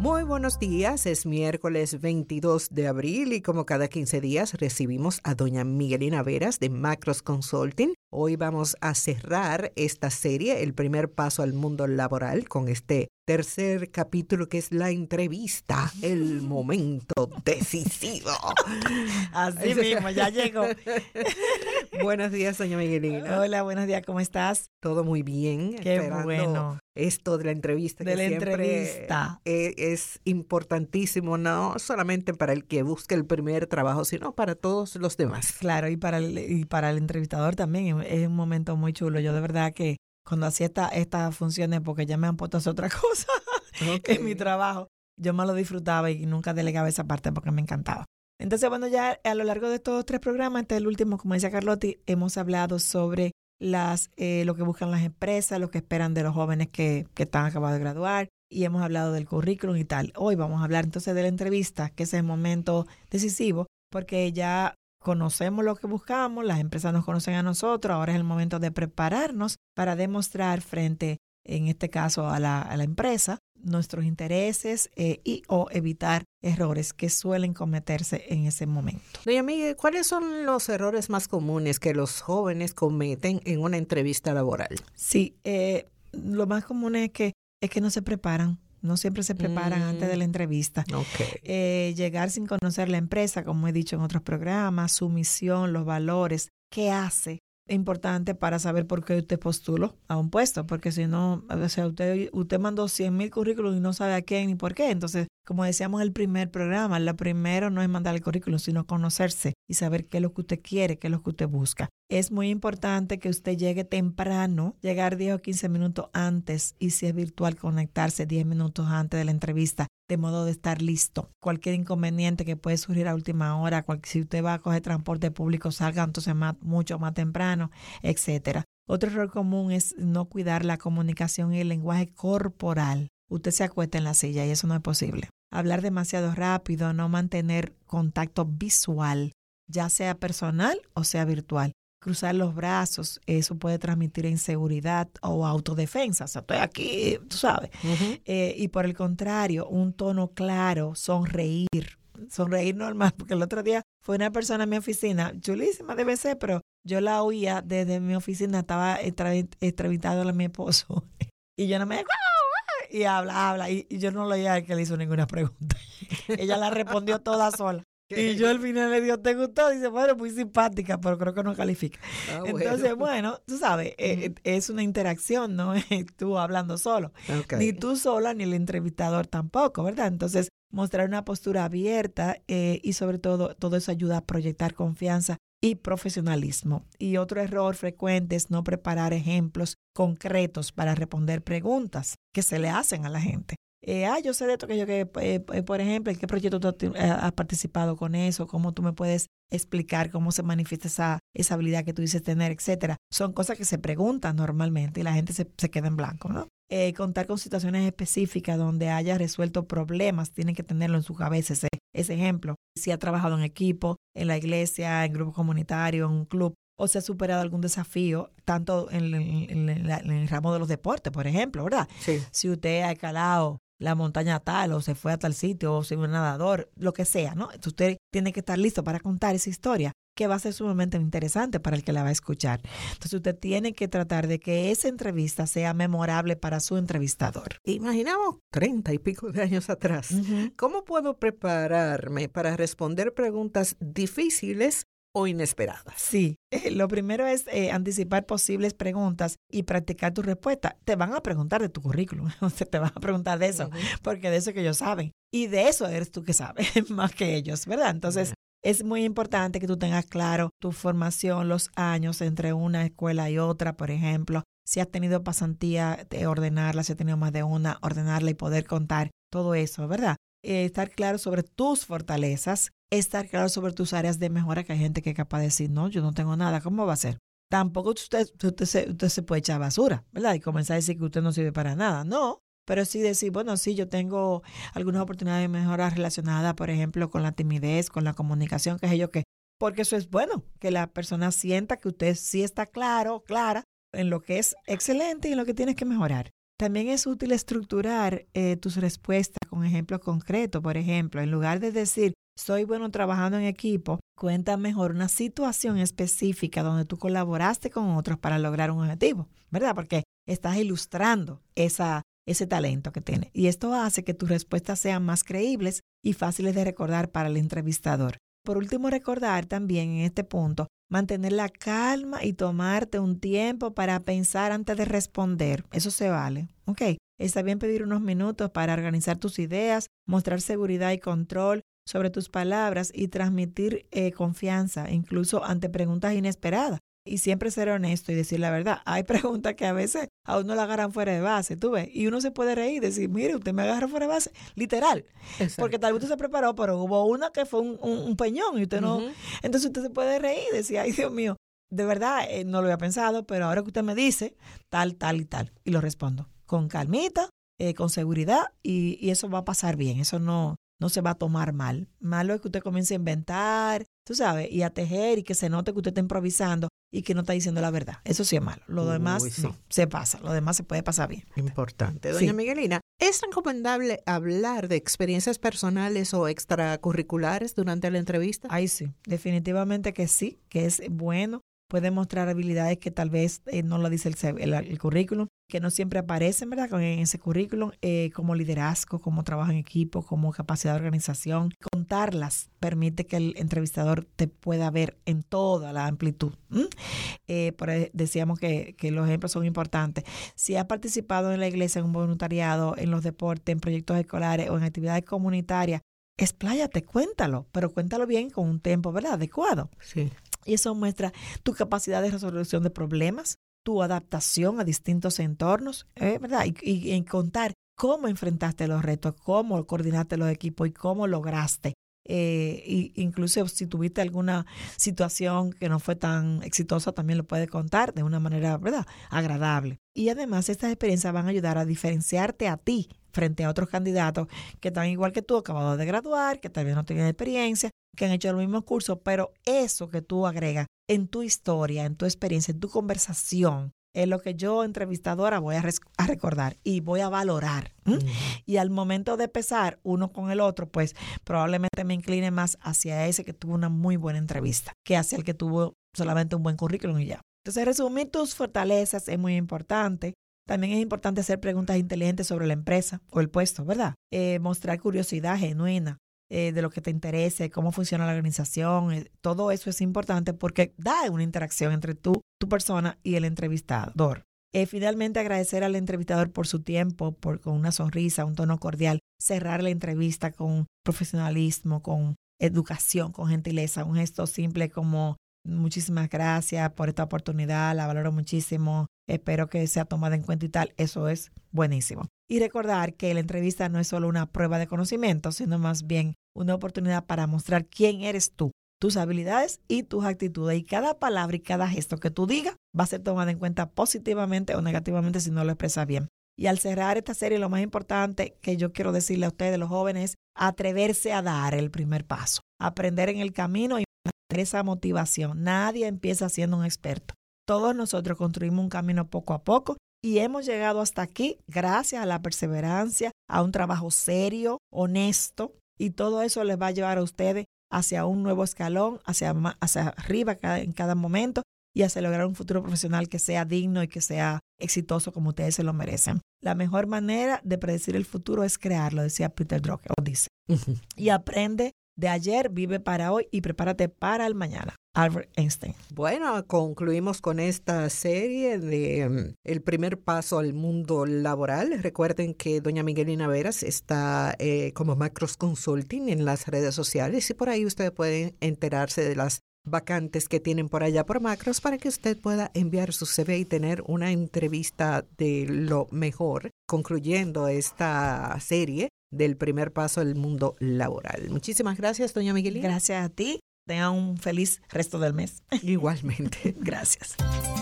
Muy buenos días, es miércoles 22 de abril y como cada 15 días recibimos a doña Miguelina Veras de Macros Consulting. Hoy vamos a cerrar esta serie, el primer paso al mundo laboral, con este tercer capítulo que es la entrevista, el momento decisivo. Así mismo, ya llegó. Buenos días, doña Miguelina. Hola, buenos días, ¿cómo estás? Todo muy bien. Qué bueno. Esto de la entrevista, de que la siempre entrevista es importantísimo, no solamente para el que busca el primer trabajo, sino para todos los demás. Claro, y para el entrevistador también es un momento muy chulo. Yo de verdad que cuando hacía estas funciones, porque ya me han puesto a hacer otra cosa en mi trabajo, yo me lo disfrutaba y nunca delegaba esa parte porque me encantaba. Entonces, bueno, ya a lo largo de estos 3 programas, este es el último, como decía Carlotti, hemos hablado sobre lo que buscan las empresas, lo que esperan de los jóvenes que están acabados de graduar, y hemos hablado del currículum y tal. Hoy vamos a hablar entonces de la entrevista, que es el momento decisivo, porque ya conocemos lo que buscamos, las empresas nos conocen a nosotros, ahora es el momento de prepararnos para demostrar frente, en este caso, a la empresa, nuestros intereses y o evitar errores que suelen cometerse en ese momento. Doña Miguel, ¿cuáles son los errores más comunes que los jóvenes cometen en una entrevista laboral? Sí, lo más común es que no se preparan. No siempre se preparan antes de la entrevista. Okay. Llegar sin conocer la empresa, como he dicho en otros programas, su misión, los valores, qué hace. Es importante para saber por qué usted postuló a un puesto, porque si no, o sea, usted mandó 100,000 currículums y no sabe a quién ni por qué. Entonces, como decíamos en el primer programa, lo primero no es mandar el currículum, sino conocerse y saber qué es lo que usted quiere, qué es lo que usted busca. Es muy importante que usted llegue temprano, llegar 10 o 15 minutos antes, y si es virtual, conectarse 10 minutos antes de la entrevista, de modo de estar listo. Cualquier inconveniente que puede surgir a última hora, si usted va a coger transporte público, salga entonces mucho más temprano, etcétera. Otro error común es no cuidar la comunicación y el lenguaje corporal. Usted se acuesta en la silla y eso no es posible. Hablar demasiado rápido, no mantener contacto visual, ya sea personal o sea virtual. Cruzar los brazos, eso puede transmitir inseguridad o autodefensa. O sea, estoy aquí, tú sabes. Uh-huh. Y por el contrario, un tono claro, sonreír normal, porque el otro día fue una persona en mi oficina, chulísima debe ser, pero yo la oía desde mi oficina, estaba entrevistando a mi esposo, y yo no me... Y habla, y yo no le oía que le hizo ninguna pregunta. Ella la respondió toda sola. Y yo al final le digo, ¿te gustó? Dice, bueno, muy simpática, pero creo que no califica. Entonces, bueno, tú sabes, es una interacción, no es tú hablando solo. Okay. Ni tú sola, ni el entrevistador tampoco, ¿verdad? Entonces, mostrar una postura abierta y sobre todo eso ayuda a proyectar confianza y profesionalismo. Y otro error frecuente es no preparar ejemplos concretos para responder preguntas que se le hacen a la gente. Yo sé de esto por ejemplo, ¿en qué proyecto tú has participado con eso? ¿Cómo tú me puedes explicar cómo se manifiesta esa habilidad que tú dices tener, etcétera? Son cosas que se preguntan normalmente y la gente se queda en blanco, ¿no? Contar con situaciones específicas donde haya resuelto problemas, tienen que tenerlo en su cabeza ese ejemplo. Si ha trabajado en equipo, en la iglesia, en grupo comunitario, en un club, o se ha superado algún desafío, tanto en el ramo de los deportes, por ejemplo, ¿verdad? Sí. Si usted ha escalado la montaña tal, o se fue a tal sitio, o se fue un nadador, lo que sea, ¿no? Entonces usted tiene que estar listo para contar esa historia, que va a ser sumamente interesante para el que la va a escuchar. Entonces usted tiene que tratar de que esa entrevista sea memorable para su entrevistador. Imaginamos 30 y pico de años atrás. Uh-huh. ¿Cómo puedo prepararme para responder preguntas difíciles o inesperadas? Sí, lo primero es anticipar posibles preguntas y practicar tu respuesta. Te van a preguntar de tu currículum, o sea, te van a preguntar de eso, Uh-huh. porque de eso que ellos saben. Y de eso eres tú que sabes más que ellos, ¿verdad? Entonces, es muy importante que tú tengas claro tu formación, los años entre una escuela y otra, por ejemplo. Si has tenido pasantía, ordenarla, si has tenido más de una, ordenarla y poder contar todo eso, ¿verdad? Estar claro sobre tus fortalezas, estar claro sobre tus áreas de mejora, que hay gente que es capaz de decir, no, yo no tengo nada, ¿cómo va a ser? Tampoco usted se puede echar basura, ¿verdad? Y comenzar a decir que usted no sirve para nada, no. Pero sí decir, bueno, sí, yo tengo algunas oportunidades de mejora relacionadas, por ejemplo, con la timidez, con la comunicación, qué sé yo qué. Porque eso es bueno, que la persona sienta que usted sí está clara en lo que es excelente y en lo que tienes que mejorar. También es útil estructurar tus respuestas con ejemplos concretos. Por ejemplo, en lugar de decir, soy bueno trabajando en equipo, cuenta mejor una situación específica donde tú colaboraste con otros para lograr un objetivo, ¿verdad? Porque estás ilustrando ese talento que tienes. Y esto hace que tus respuestas sean más creíbles y fáciles de recordar para el entrevistador. Por último, recordar también en este punto, mantener la calma y tomarte un tiempo para pensar antes de responder. Eso se vale. ¿Ok? Está bien pedir unos minutos para organizar tus ideas, mostrar seguridad y control sobre tus palabras y transmitir confianza, incluso ante preguntas inesperadas. Y siempre ser honesto y decir la verdad. Hay preguntas que a veces a uno la agarran fuera de base, tú ves, y uno se puede reír y decir, mire, usted me agarra fuera de base, literal. Exacto. Porque tal vez usted se preparó, pero hubo una que fue un peñón y usted no. Entonces usted se puede reír y decir, ay, Dios mío, de verdad, no lo había pensado, pero ahora que usted me dice, tal, tal y tal. Y lo respondo con calmita, con seguridad, y eso va a pasar bien, eso no se va a tomar mal. Malo es que usted comience a inventar, tú sabes, y a tejer y que se note que usted está improvisando y que no está diciendo la verdad. Eso sí es malo. Lo demás sí. No, se pasa. Lo demás se puede pasar bien. Importante. Doña Miguelina, ¿es recomendable hablar de experiencias personales o extracurriculares durante la entrevista? Ay, sí. Definitivamente que sí, que es bueno. Puede mostrar habilidades que tal vez no lo dice el currículum, que no siempre aparecen, ¿verdad? En ese currículum, como liderazgo, como trabajo en equipo, como capacidad de organización. Contarlas permite que el entrevistador te pueda ver en toda la amplitud. Decíamos que los ejemplos son importantes. Si has participado en la iglesia, en un voluntariado, en los deportes, en proyectos escolares o en actividades comunitarias, expláyate, cuéntalo, pero cuéntalo bien con un tiempo, ¿verdad? Adecuado. Sí. Y eso muestra tu capacidad de resolución de problemas, tu adaptación a distintos entornos, ¿verdad? Y en contar cómo enfrentaste los retos, cómo coordinaste los equipos y cómo lograste. Incluso si tuviste alguna situación que no fue tan exitosa, también lo puedes contar de una manera, ¿verdad?, agradable. Y además estas experiencias van a ayudar a diferenciarte a ti frente a otros candidatos que están igual que tú, acabados de graduar, que tal vez no tienen experiencia, que han hecho los mismos cursos, pero eso que tú agregas en tu historia, en tu experiencia, en tu conversación, es lo que yo, entrevistadora, voy a recordar y voy a valorar. Y al momento de pesar uno con el otro, pues probablemente me incline más hacia ese que tuvo una muy buena entrevista que hacia el que tuvo solamente un buen currículum y ya. Entonces, resumir tus fortalezas es muy importante. También es importante hacer preguntas inteligentes sobre la empresa o el puesto, ¿verdad? Mostrar curiosidad genuina de lo que te interese, cómo funciona la organización. Todo eso es importante porque da una interacción entre tu persona y el entrevistador. Finalmente, agradecer al entrevistador por su tiempo, con una sonrisa, un tono cordial. Cerrar la entrevista con profesionalismo, con educación, con gentileza. Un gesto simple como muchísimas gracias por esta oportunidad, la valoro muchísimo, espero que sea tomada en cuenta y tal. Eso es buenísimo. Y recordar que la entrevista no es solo una prueba de conocimiento, sino más bien una oportunidad para mostrar quién eres tú, tus habilidades y tus actitudes. Y cada palabra y cada gesto que tú digas va a ser tomada en cuenta positivamente o negativamente si no lo expresas bien. Y al cerrar esta serie, lo más importante que yo quiero decirle a ustedes, los jóvenes, es atreverse a dar el primer paso, aprender en el camino y mantener esa motivación. Nadie empieza siendo un experto. Todos nosotros construimos un camino poco a poco y hemos llegado hasta aquí gracias a la perseverancia, a un trabajo serio, honesto, y todo eso les va a llevar a ustedes hacia un nuevo escalón, hacia arriba en cada momento y hacia lograr un futuro profesional que sea digno y que sea exitoso como ustedes se lo merecen. La mejor manera de predecir el futuro es crearlo, decía Peter Drucker, o dice. Y aprende de ayer, vive para hoy y prepárate para el mañana. Albert Einstein. Bueno, concluimos con esta serie de El primer paso al mundo laboral. Recuerden que doña Miguelina Veras está como Macros Consulting en las redes sociales y por ahí ustedes pueden enterarse de las vacantes que tienen por allá por Macros para que usted pueda enviar su CV y tener una entrevista de lo mejor, concluyendo esta serie del primer paso al mundo laboral. Muchísimas gracias, doña Miguelina. Gracias a ti. Tengan un feliz resto del mes. Igualmente. Gracias.